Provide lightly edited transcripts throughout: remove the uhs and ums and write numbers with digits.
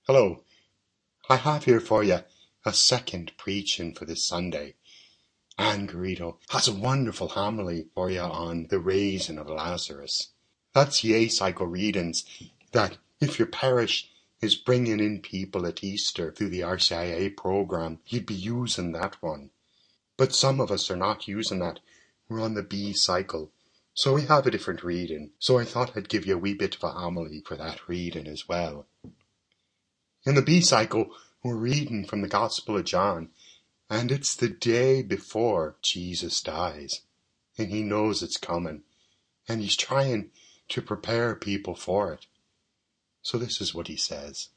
Hello, I have here for you a second preaching for this Sunday. Anne Garrido has a wonderful homily for you on the raising of Lazarus. That's yea cycle readings that if your parish is bringing in people at Easter through the RCIA program, you'd be using that one. But some of us are not using that. We're on the B cycle. So we have a different reading. So I thought I'd give you a wee bit of a homily for that reading as well. In the B cycle, we're reading from the Gospel of John, and it's the day before Jesus dies, and he knows it's coming, and he's trying to prepare people for it. So this is what he says.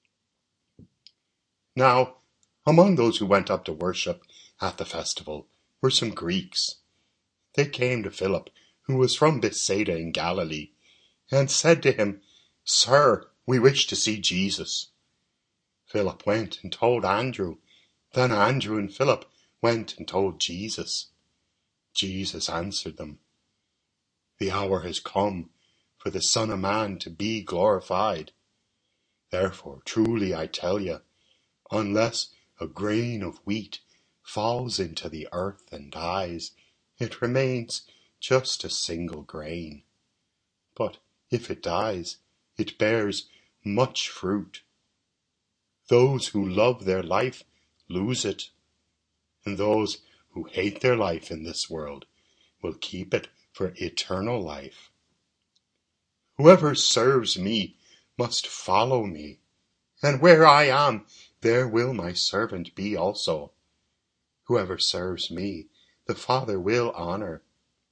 Now, among those who went up to worship at the festival were some Greeks. They came to Philip, who was from Bethsaida in Galilee, and said to him, "Sir, we wish to see Jesus." Philip went and told Andrew. Then Andrew and Philip went and told Jesus. Jesus answered them, "The hour has come for the Son of Man to be glorified. Therefore, truly I tell you, unless a grain of wheat falls into the earth and dies, it remains just a single grain. But if it dies, it bears much fruit. Those who love their life lose it, and those who hate their life in this world will keep it for eternal life. Whoever serves me must follow me, and where I am, there will my servant be also. Whoever serves me, the Father will honor.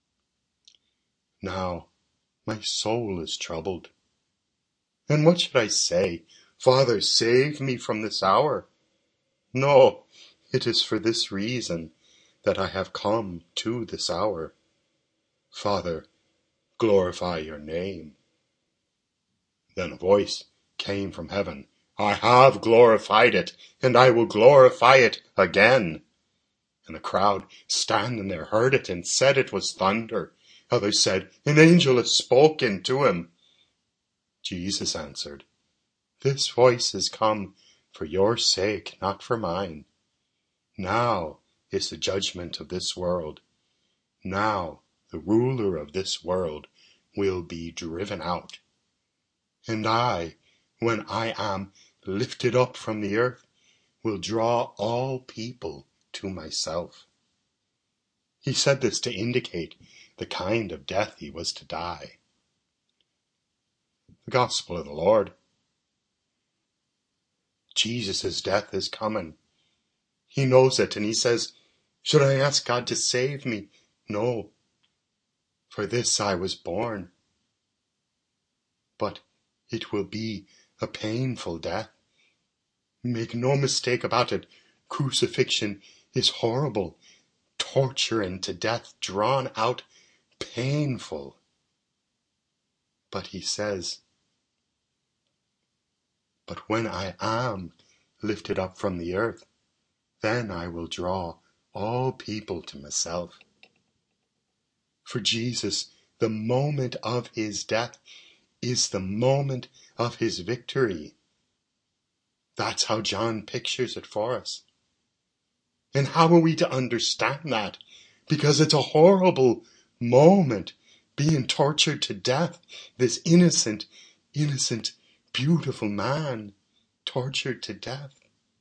Now my soul is troubled. And what should I say? Father, save me from this hour? No, it is for this reason that I have come to this hour. Father, glorify your name. Then a voice came from heaven. I have glorified it, and I will glorify it again. And the crowd standing there heard it and said it was thunder. Others said, an angel has spoken to him. Jesus answered, this voice has come for your sake, not for mine. Now is the judgment of this world. Now the ruler of this world will be driven out. And I, when I am lifted up from the earth, will draw all people to myself. He said this to indicate the kind of death he was to die. The Gospel of the Lord. Jesus' death is coming. He knows it, and he says, should I ask God to save me? No. For this I was born. But it will be a painful death. Make no mistake about it. Crucifixion is horrible, torturing to death, drawn out, painful. But he says, but when I am lifted up from the earth, then I will draw all people to myself. For Jesus, the moment of his death is the moment of his victory. That's how John pictures it for us. And how are we to understand that? Because it's a horrible moment, being tortured to death. This innocent, beautiful man tortured to death.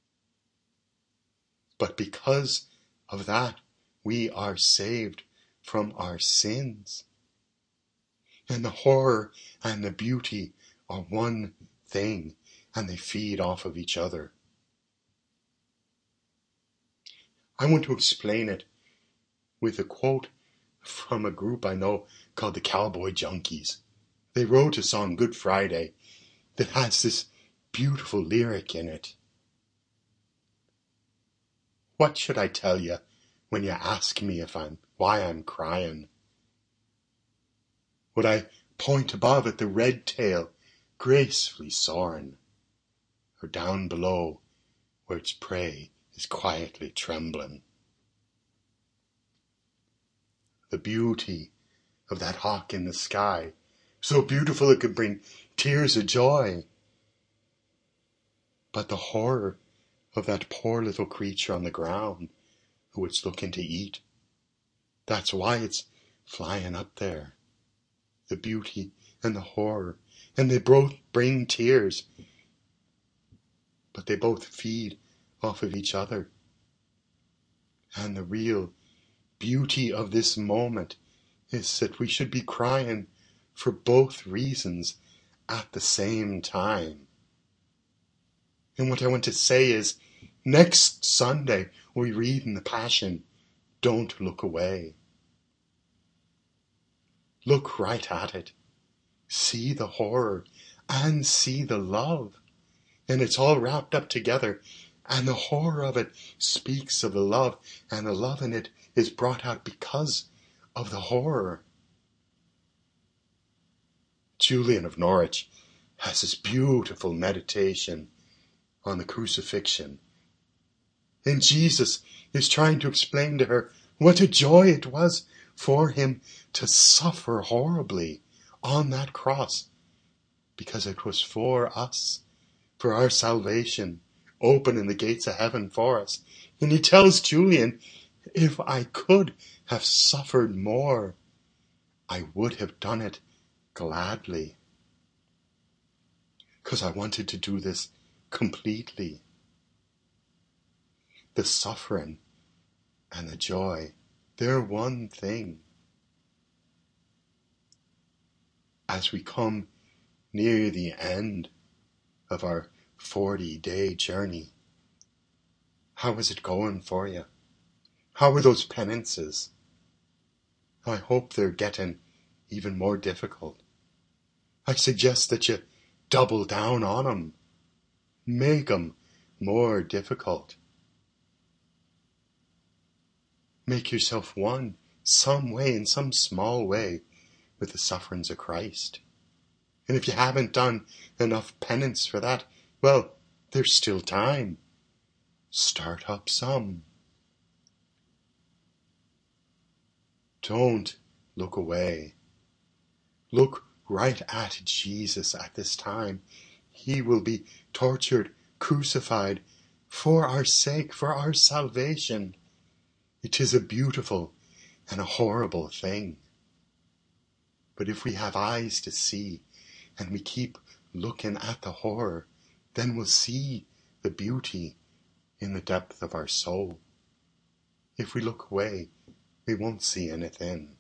But because of that, we are saved from our sins. And the horror and the beauty are one thing, and they feed off of each other. I want to explain it with a quote from a group I know called the Cowboy Junkies. They wrote a song, Good Friday, that has this beautiful lyric in it. What should I tell you when you ask me why I'm crying? Would I point above at the red tail gracefully soaring, or down below where its prey is quietly trembling? The beauty of that hawk in the sky, so beautiful it could bring tears of joy. but the horror of that poor little creature on the ground who it's looking to eat. That's why it's flying up there. The beauty and the horror, and they both bring tears, but they both feed off of each other. And the real beauty of this moment is that we should be crying for both reasons at the same time. And what I want to say is, next Sunday we read in the Passion, don't look away. Look right at it. See the horror and see the love. And it's all wrapped up together. And the horror of it speaks of the love, and the love in it is brought out because of the horror. Julian of Norwich has this beautiful meditation on the crucifixion. And Jesus is trying to explain to her what a joy it was for him to suffer horribly on that cross, because it was for us, for our salvation, opening the gates of heaven for us. And he tells Julian, if I could have suffered more, I would have done it gladly, because I wanted to do this completely. The suffering and the joy, they're one thing. As we come near the end of our 40-day journey, how is it going for you? How are those penances? I hope they're getting even more difficult. I suggest that you double down on them. Make them more difficult. Make yourself one, some way, in some small way, with the sufferings of Christ. And if you haven't done enough penance for that, well, there's still time. Start up some. Don't look away. Look right at Jesus at this time. He will be tortured, crucified for our sake, for our salvation. It is a beautiful and a horrible thing. But if we have eyes to see and we keep looking at the horror, then we'll see the beauty in the depth of our soul. If we look away, we won't see anything.